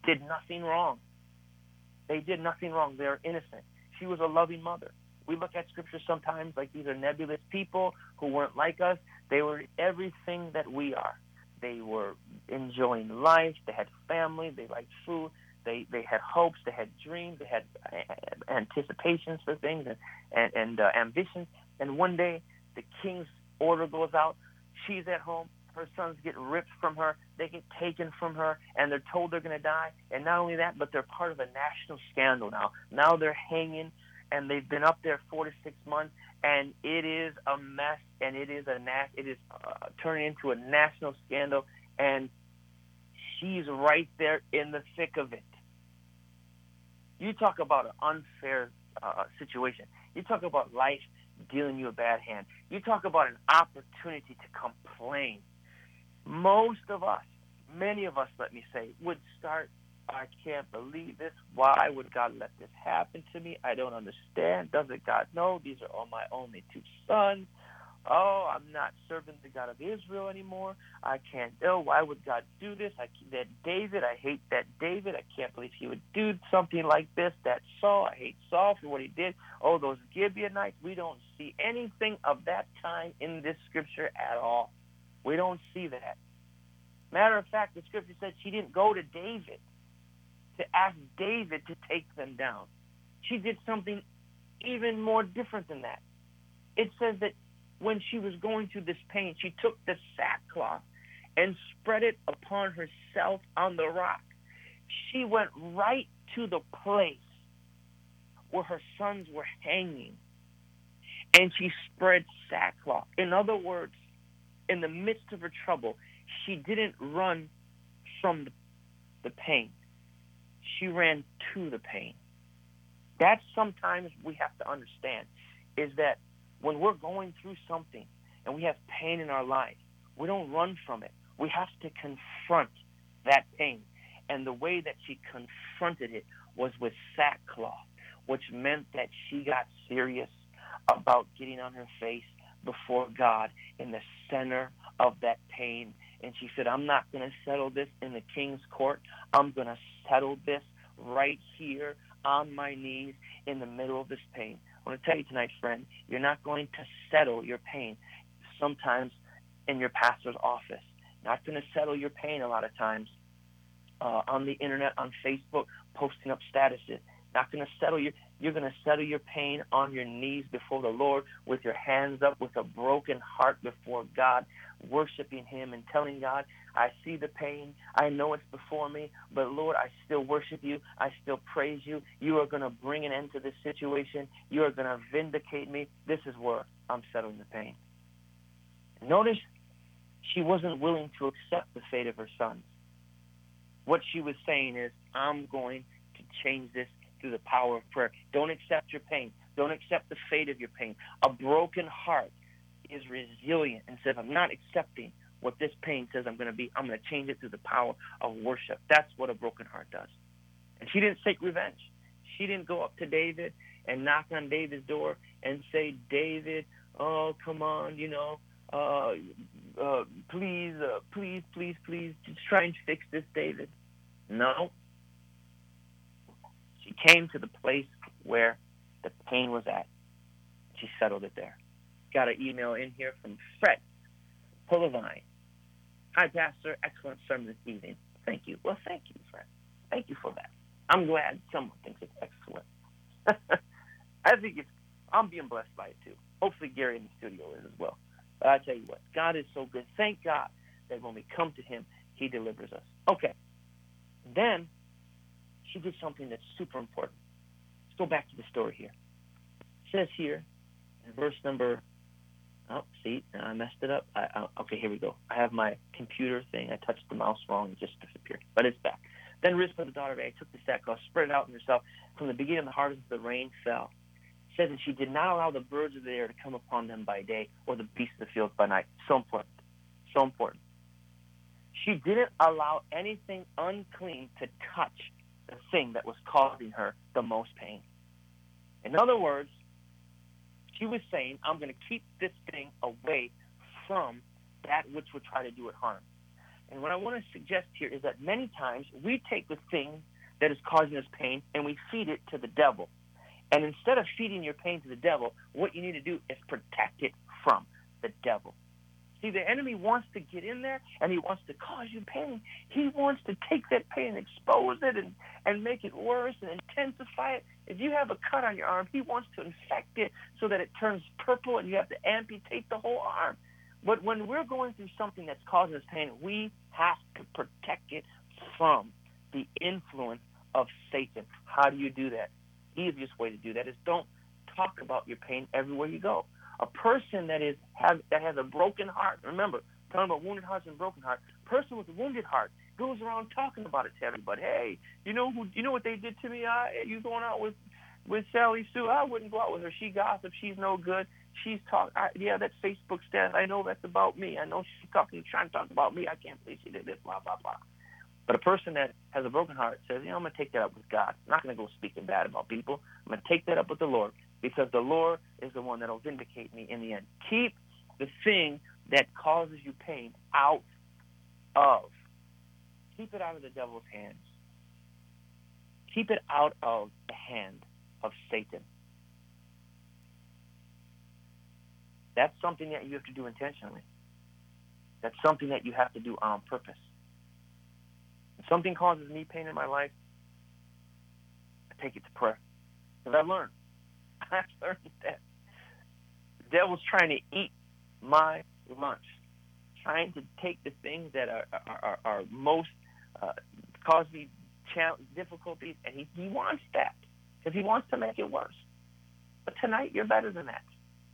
did nothing wrong. They did nothing wrong. They're innocent. She was a loving mother. We look at Scripture sometimes like these are nebulous people who weren't like us. They were everything that we are. They were enjoying life. They had family. They liked food. They they had hopes. They had dreams. They had anticipations for things and, and, and uh, ambitions. And one day, the king's order goes out. She's at home. Her sons get ripped from her. They get taken from her, and they're told they're going to die. And not only that, but they're part of a national scandal now. Now they're hanging, and they've been up there four to six months, and it is a mess, and it is a na- it is uh, turning into a national scandal, and she's right there in the thick of it. You talk about an unfair uh, situation. You talk about life dealing you a bad hand. You talk about an opportunity to complain. Most of us, many of us, let me say, would start, I can't believe this. Why would God let this happen to me? I don't understand. Doesn't God know? These are all my only two sons. Oh, I'm not serving the God of Israel anymore. I can't. Oh, why would God do this? I that David. I hate that David. I can't believe he would do something like this. That Saul. I hate Saul for what he did. Oh, those Gibeonites. We don't see anything of that time in this scripture at all. We don't see that. Matter of fact, the scripture says she didn't go to David to ask David to take them down. She did something even more different than that. It says that when she was going through this pain, she took the sackcloth and spread it upon herself on the rock. She went right to the place where her sons were hanging, and she spread sackcloth. In other words, in the midst of her trouble, she didn't run from the, the pain. She ran to the pain. That's sometimes we have to understand, is that when we're going through something and we have pain in our life, we don't run from it. We have to confront that pain. And the way that she confronted it was with sackcloth, which meant that she got serious about getting on her face before God in the center of that pain. And she said, I'm not going to settle this in the king's court. I'm going to settle this right here on my knees in the middle of this pain. I want to tell you tonight, friend, you're not going to settle your pain sometimes in your pastor's office. Not going to settle your pain a lot of times uh, on the internet, on Facebook, posting up statuses. Not going to settle your, you're going to settle your pain on your knees before the Lord with your hands up, with a broken heart before God, worshiping Him and telling God, I see the pain. I know it's before me, but Lord, I still worship you. I still praise you. You are going to bring an end to this situation. You are going to vindicate me. This is where I'm settling the pain. Notice she wasn't willing to accept the fate of her sons. What she was saying is, I'm going to change this through the power of prayer. Don't accept your pain. Don't accept the fate of your pain. A broken heart is resilient and says, I'm not accepting what this pain says I'm going to be. I'm going to change it through the power of worship. That's what a broken heart does. And she didn't seek revenge. She didn't go up to David and knock on David's door and say, David, oh, come on, you know, uh, uh, please, uh, please, please, please, just try and fix this, David. No. She came to the place where the pain was at. She settled it there. Got an email in here from Fred Pullavine. Hi, Pastor. Excellent sermon this evening. Thank you. Well, thank you, Fred. Thank you for that. I'm glad someone thinks it's excellent. I think it's, I'm being blessed by it too. Hopefully Gary in the studio is as well. But I tell you what, God is so good. Thank God that when we come to Him, He delivers us. Okay. Then she did something that's super important. Let's go back to the story here. It says here in verse number, oh, see, I messed it up. I, I, okay, here we go. I have my computer thing. I touched the mouse wrong. It just disappeared. But it's back. Then Rizpah, the daughter of Aiah, took the sackcloth, spread it out on herself. From the beginning of the harvest, the rain fell. It says that she did not allow the birds of the air to come upon them by day or the beasts of the field by night. So important. So important. She didn't allow anything unclean to touch the thing that was causing her the most pain. In other words, she was saying, I'm going to keep this thing away from that which would try to do it harm. And what I want to suggest here is that many times we take the thing that is causing us pain and we feed it to the devil. And instead of feeding your pain to the devil, what you need to do is protect it from the devil. See, the enemy wants to get in there and he wants to cause you pain. He wants to take that pain and expose it and, and make it worse and intensify it. If you have a cut on your arm, he wants to infect it so that it turns purple and you have to amputate the whole arm. But when we're going through something that's causing us pain, we have to protect it from the influence of Satan. How do you do that? The easiest way to do that is don't talk about your pain everywhere you go. A person that is has, that has a broken heart, remember, talking about wounded hearts and broken heart, a person with a wounded heart goes around talking about it to everybody. Hey, you know who? You know what they did to me? I, you going out with, with Sally Sue? I wouldn't go out with her. She gossips. She's no good. She's talk. I, yeah, that Facebook status. I know that's about me. I know she's talking, trying to talk about me. I can't believe she did this. Blah blah blah. But a person that has a broken heart says, you know, I'm going to take that up with God. I'm not going to go speaking bad about people. I'm going to take that up with the Lord because the Lord is the one that will vindicate me in the end. Keep the thing that causes you pain out of. Keep it out of the devil's hands. Keep it out of the hand of Satan. That's something that you have to do intentionally. That's something that you have to do on purpose. If something causes me pain in my life, I take it to prayer. Because I've learned. I've learned that the devil's trying to eat my lunch, trying to take the things that are are, are, are most uh, cause me challenge, difficulties, and he, he wants that because he wants to make it worse. But tonight, you're better than that.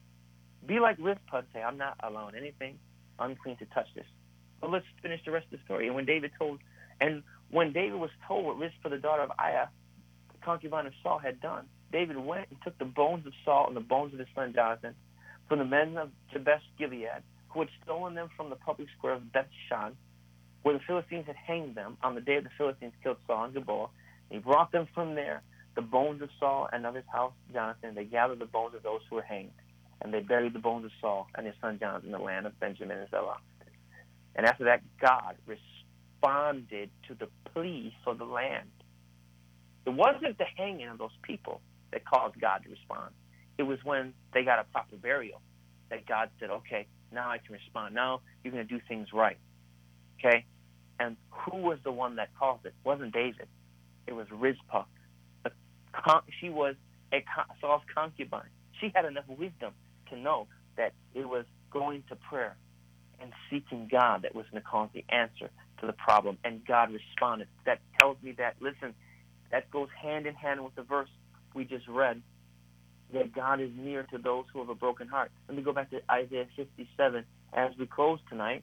Be like Rizpah and say, I'm not allowing anything unclean to touch this. But let's finish the rest of the story. And when David told, and when David was told what Rizpah, the daughter of Aiah, the concubine of Saul, had done, David went and took the bones of Saul and the bones of his son Jonathan from the men of Jabesh Gilead, who had stolen them from the public square of Bethshan, where the Philistines had hanged them on the day the Philistines killed Saul and Gilboa. And he brought them from there, the bones of Saul and of his house Jonathan. They gathered the bones of those who were hanged, and they buried the bones of Saul and his son Jonathan in the land of Benjamin and Zelah. And after that, God responded to the plea for the land. It wasn't the hanging of those people that caused God to respond. It was when they got a proper burial that God said, okay, now I can respond. Now you're going to do things right. Okay? And who was the one that caused it? It wasn't David. It was Rizpah. The con- she was a con- Saul's concubine. She had enough wisdom to know that it was going to prayer and seeking God that was going to cause the answer to the problem. And God responded. That tells me that, listen, that goes hand in hand with the verse we just read, that God is near to those who have a broken heart. Let me go back to Isaiah fifty-seven as we close tonight.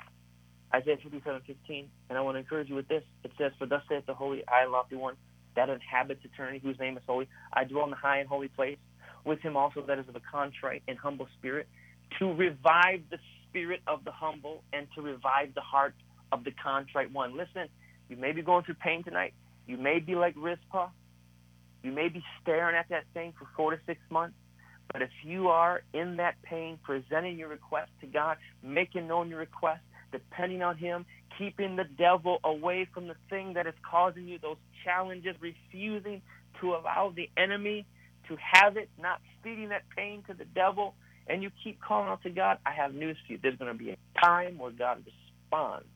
Isaiah fifty-seven fifteen, and I want to encourage you with this. It says, for thus saith the holy, I, lofty one, that inhabits eternity, whose name is holy. I dwell in the high and holy place, with him also that is of a contrite and humble spirit, to revive the spirit of the humble and to revive the heart of the contrite one. Listen, you may be going through pain tonight. You may be like Rizpah. You may be staring at that thing for four to six months. But if you are in that pain, presenting your request to God, making known your request, depending on him, keeping the devil away from the thing that is causing you those challenges, refusing to allow the enemy to have it, not feeding that pain to the devil, and you keep calling out to God, I have news for you. There's going to be a time where God responds,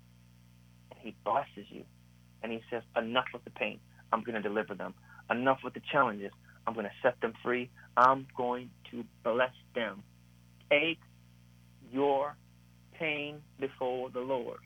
and he blesses you, and he says, enough with the pain. I'm going to deliver them. Enough with the challenges. I'm going to set them free. I'm going to bless them. Take your pain before the Lord.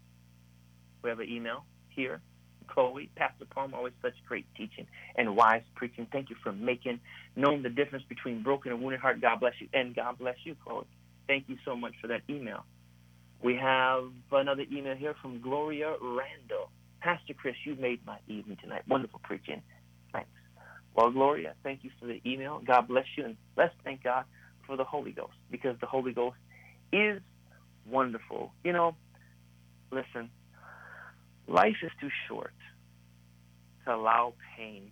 We have an email here. Chloe, Pastor Palmer, always such great teaching and wise preaching. Thank you for making known the difference between broken and wounded heart. God bless you. And God bless you, Chloe. Thank you so much for that email. We have another email here from Gloria Randall. Pastor Chris, you made my evening tonight. Wonderful preaching. Thanks. Well, Gloria, thank you for the email. God bless you. And let's thank God for the Holy Ghost, because the Holy Ghost is wonderful. You know, listen, life is too short to allow pain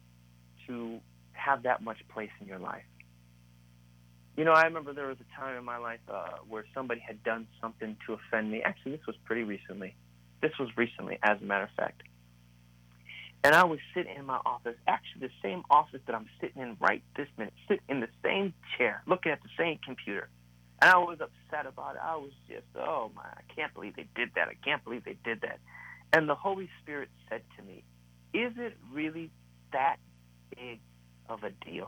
to have that much place in your life. You know, I remember there was a time in my life uh, where somebody had done something to offend me. Actually, this was pretty recently. This was recently, as a matter of fact. And I was sitting in my office, actually the same office that I'm sitting in right this minute, sitting in the same chair, looking at the same computer. And I was upset about it. I was just, oh, my, I can't believe they did that. I can't believe they did that. And the Holy Spirit said to me, is it really that big of a deal?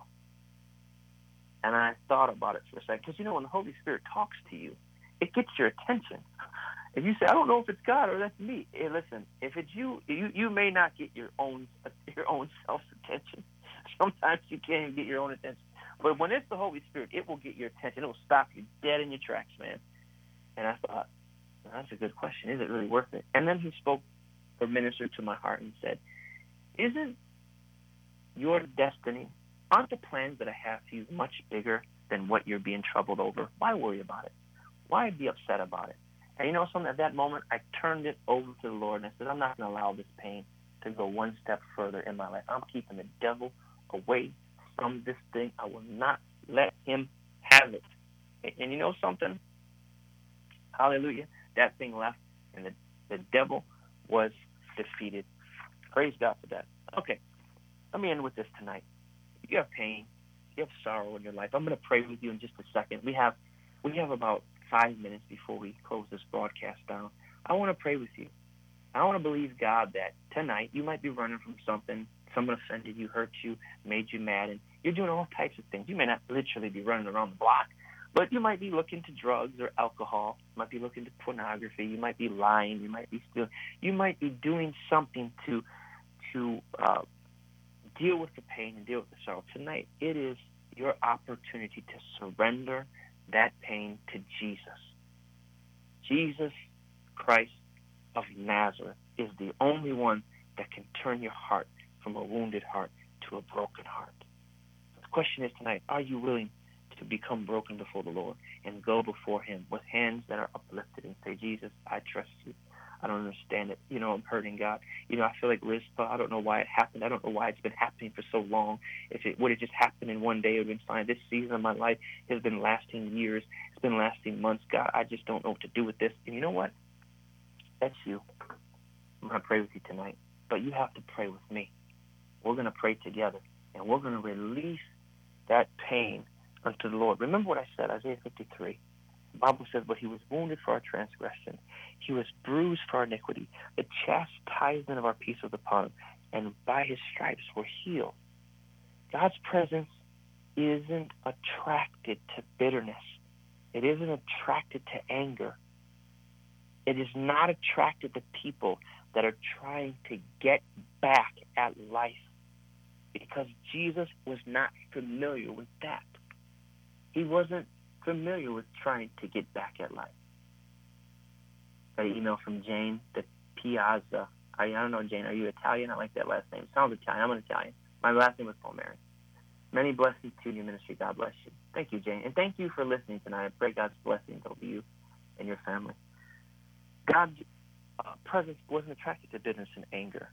And I thought about it for a second. Because, you know, when the Holy Spirit talks to you, it gets your attention. If you say, I don't know if it's God or that's me. Hey, listen, if it's you, you, you may not get your own your own self's attention. Sometimes you can't even get your own attention. But when it's the Holy Spirit, it will get your attention. It will stop you dead in your tracks, man. And I thought, well, that's a good question. Is it really worth it? And then he spoke or ministered to my heart and said, isn't your destiny, aren't the plans that I have for you much bigger than what you're being troubled over? Why worry about it? Why be upset about it? And you know something? At that moment, I turned it over to the Lord, and I said, I'm not going to allow this pain to go one step further in my life. I'm keeping the devil away from this thing. I will not let him have it. And, and you know something? Hallelujah. That thing left, and the, the devil was defeated. Praise God for that. Okay, let me end with this tonight. If you have pain, if you have sorrow in your life, I'm going to pray with you in just a second. We have we have about five minutes before we close this broadcast down. I want to pray with you. I want to believe, God, that tonight you might be running from something. Someone offended you, hurt you, made you mad, and you're doing all types of things. You may not literally be running around the block, but you might be looking to drugs or alcohol. You might be looking to pornography. You might be lying. You might be stealing. You might be doing something to to uh, deal with the pain and deal with the sorrow. Tonight, it is your opportunity to surrender that pain to Jesus. Jesus Christ of Nazareth is the only one that can turn your heart from a wounded heart to a broken heart. The question is tonight, are you willing to become broken before the Lord and go before him with hands that are uplifted and say, Jesus, I trust you. I don't understand it. You know, I'm hurting, God. You know, I feel like Rizpah. I don't know why it happened. I don't know why it's been happening for so long. If it would have just happened in one day, it would have been fine. This season of my life has been lasting years. It's been lasting months. God, I just don't know what to do with this. And you know what? That's you. I'm going to pray with you tonight. But you have to pray with me. We're going to pray together. And we're going to release that pain unto the Lord. Remember what I said, Isaiah fifty-three. The Bible says, but he was wounded for our transgression. He was bruised for our iniquity. The chastisement of our peace was upon him, and by his stripes we're healed. God's presence isn't attracted to bitterness. It isn't attracted to anger. It is not attracted to people that are trying to get back at life, because Jesus was not familiar with that. He wasn't familiar with trying to get back at life. Got an email from Jane, the Piazza. I, I don't know, Jane, are you Italian? I like that last name. Sounds Italian. I'm an Italian. My last name is Palmieri. Many blessings to your ministry. God bless you. Thank you, Jane. And thank you for listening tonight. I pray God's blessings over you and your family. God's uh, presence wasn't attracted to bitterness and anger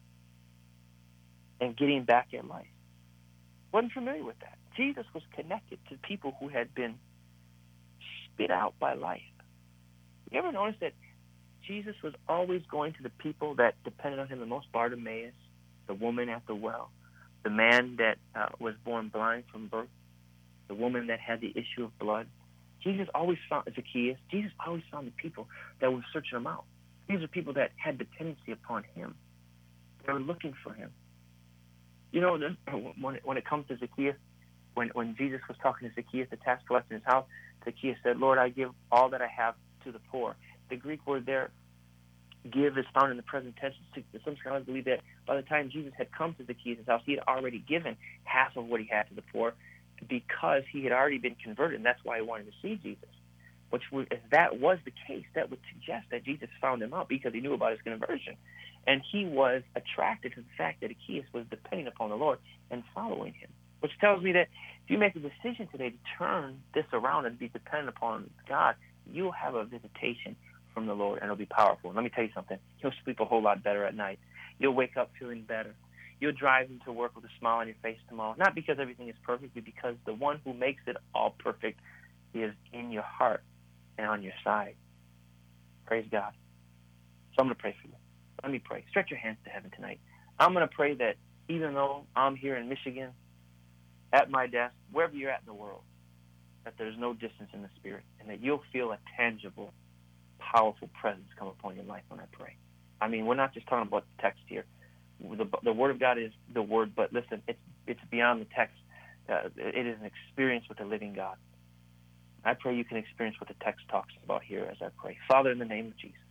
and getting back at life. Wasn't familiar with that. Jesus was connected to people who had been spit out by life. You ever notice that Jesus was always going to the people that depended on him the most? Bartimaeus, the woman at the well, the man that uh, was born blind from birth, the woman that had the issue of blood. Jesus always found Zacchaeus. Jesus always found the people that were searching him out. These are people that had dependency upon him. They were looking for him. You know, when it, when it comes to Zacchaeus, when, when Jesus was talking to Zacchaeus, the tax collector in his house, Zacchaeus said, Lord, I give all that I have to the poor. The Greek word there, give, is found in the present tense. Some scholars believe that by the time Jesus had come to Zacchaeus' house, he had already given half of what he had to the poor because he had already been converted, and that's why he wanted to see Jesus. Which, would, if that was the case, that would suggest that Jesus found him out because he knew about his conversion. And he was attracted to the fact that Zacchaeus was depending upon the Lord and following him. Which tells me that if you make a decision today to turn this around and be dependent upon God, you'll have a visitation from the Lord, and it'll be powerful. And let me tell you something. You'll sleep a whole lot better at night. You'll wake up feeling better. You'll drive into work with a smile on your face tomorrow, not because everything is perfect, but because the one who makes it all perfect is in your heart and on your side. Praise God. So I'm going to pray for you. Let me pray. Stretch your hands to heaven tonight. I'm going to pray that even though I'm here in Michigan, at my desk, wherever you're at in the world, that there's no distance in the Spirit, and that you'll feel a tangible, powerful presence come upon your life when I pray. I mean, we're not just talking about the text here. The, the Word of God is the Word, but listen, it's it's beyond the text. Uh, it is an experience with the living God. I pray you can experience what the text talks about here as I pray. Father, in the name of Jesus,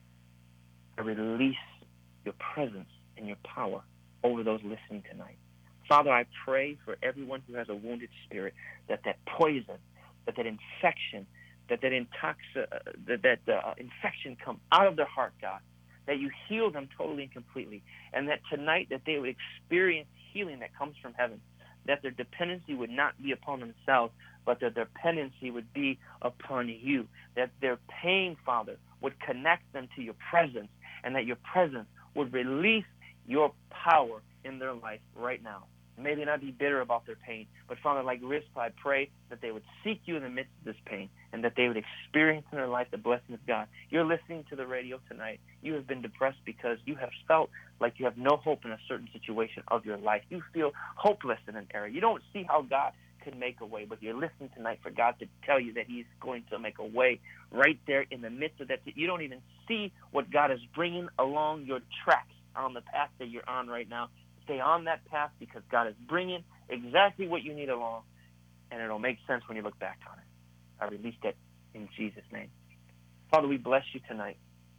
I release your presence and your power over those listening tonight. Father, I pray for everyone who has a wounded spirit, that that poison, that that infection, that that, intox- uh, that, that uh, infection come out of their heart, God, that you heal them totally and completely, and that tonight that they would experience healing that comes from heaven, that their dependency would not be upon themselves, but that their dependency would be upon you, that their pain, Father, would connect them to your presence, and that your presence would release your power in their life right now. May they not be bitter about their pain, but Father, like Rizpah, I pray that they would seek you in the midst of this pain, and that they would experience in their life the blessing of God. You're listening to the radio tonight. You have been depressed because you have felt like you have no hope in a certain situation of your life. You feel hopeless in an area. You don't see how God can make a way, but you're listening tonight for God to tell you that he's going to make a way right there in the midst of that. You don't even see what God is bringing along your tracks on the path that you're on right now. Stay on that path, because God is bringing exactly what you need along, and it'll make sense when you look back on it. I release that in Jesus' name. Father, we bless you tonight.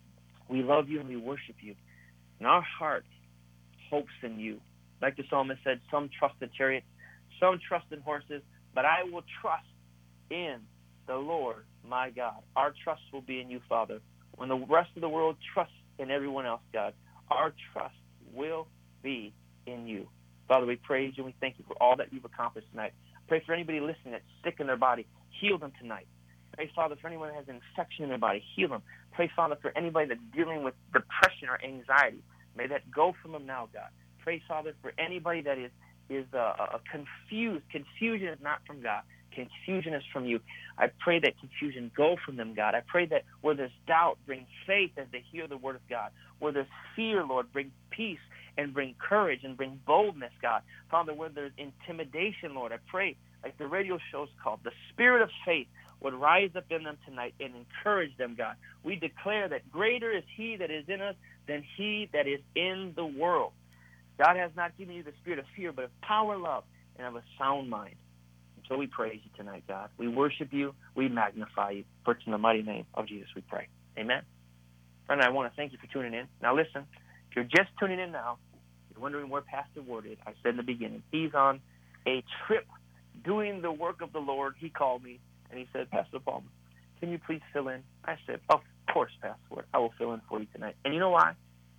We love you and we worship you. And our heart hopes in you. Like the psalmist said, some trust in chariots, some trust in horses, but I will trust in the Lord my God. Our trust will be in you, Father. When the rest of the world trusts in everyone else, God, our trust will be in you. Father, we praise you and we thank you for all that you've accomplished tonight. Pray for anybody listening that's sick in their body. Heal them tonight. Pray, Father, for anyone that has an infection in their body. Heal them. Pray, Father, for anybody that's dealing with depression or anxiety. May that go from them now, God. Pray, Father, for anybody that is, is uh, uh, confused. Confusion is not from God. Confusion is from you. I pray that confusion go from them, God. I pray that where there's doubt, bring faith as they hear the word of God. Where there's fear, Lord, bring peace and bring courage and bring boldness, God. Father, where there's intimidation, Lord, I pray, like the radio show's called, the spirit of faith would rise up in them tonight and encourage them, God. We declare that greater is he that is in us than he that is in the world. God has not given you the spirit of fear, but of power, love, and of a sound mind. And so we praise you tonight, God. We worship you. We magnify you. For it's in the mighty name of Jesus we pray. Amen. Friend, I want to thank you for tuning in. Now listen, if you're just tuning in now, you're wondering where Pastor Ward is. I said in the beginning, he's on a trip doing the work of the Lord. He called me, and he said, Pastor Palmer, can you please fill in? I said, of course, Pastor Ward. I will fill in for you tonight. And you know why?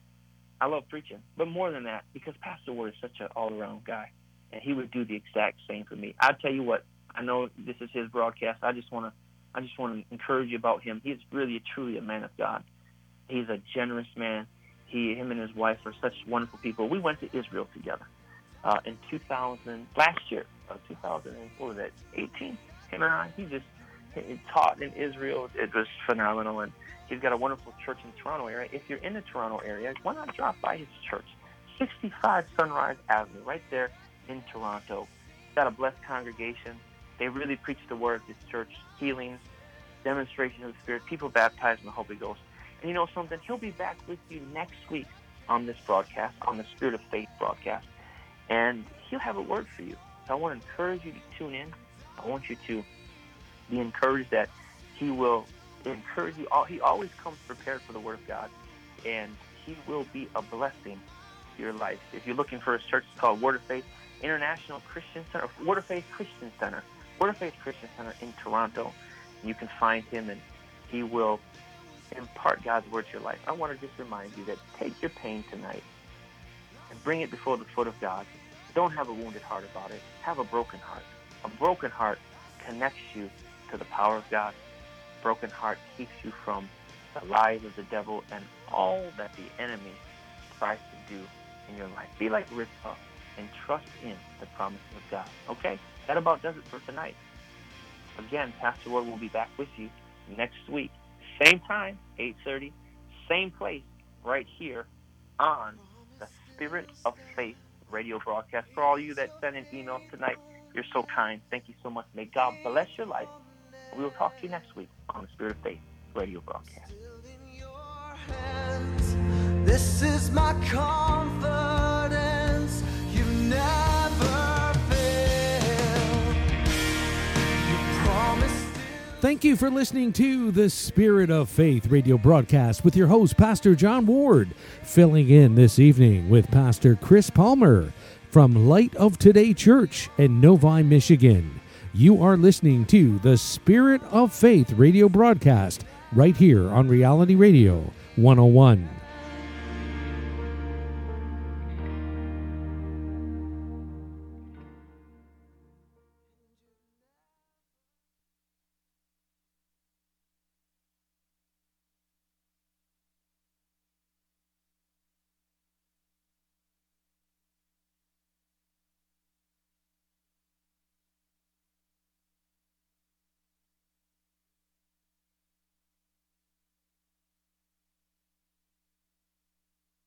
I love preaching, but more than that, because Pastor Ward is such an all-around guy, and he would do the exact same for me. I'll tell you what, I know this is his broadcast. I just want to I just want to encourage you about him. He's really, truly a man of God. He's a generous man. He, him and his wife are such wonderful people. We went to Israel together uh, in two thousand, last year, uh, two thousand, what was that, eighteen? Him and I, he just he taught in Israel. It was phenomenal, and he's got a wonderful church in the Toronto area. If you're in the Toronto area, why not drop by his church, sixty-five Sunrise Avenue, right there in Toronto. He's got a blessed congregation. They really preach the word at this church, healings, demonstration of the Spirit, people baptized in the Holy Ghost. And you know something? He'll be back with you next week on this broadcast, on the Spirit of Faith broadcast, and he'll have a word for you. So I want to encourage you to tune in. I want you to be encouraged that he will encourage you. He always comes prepared for the Word of God, and he will be a blessing to your life. If you're looking for his church, it's called Word of Faith International Christian Center, Word of Faith Christian Center, Word of Faith Christian Center in Toronto. You can find him, and he will impart God's word to your life. I want to just remind you that take your pain tonight and bring it before the foot of God. Don't have a wounded heart about it. Have a broken heart. A broken heart connects you to the power of God. A broken heart keeps you from the lies of the devil and all that the enemy tries to do in your life. Be like Rizpah and trust in the promises of God. Okay? That about does it for tonight. Again, Pastor Ward will be back with you next week. Same time, eight thirty, same place, right here on the Spirit of Faith radio broadcast. For all you that sent in emails tonight, you're so kind. Thank you so much. May God bless your life. We will talk to you next week on the Spirit of Faith radio broadcast. This is my confidence. You never fail. You promised. Thank you for listening to the Spirit of Faith radio broadcast with your host, Pastor John Ward, filling in this evening with Pastor Chris Palmer from Light of Today Church in Novi, Michigan. You are listening to the Spirit of Faith radio broadcast right here on Reality Radio one oh one.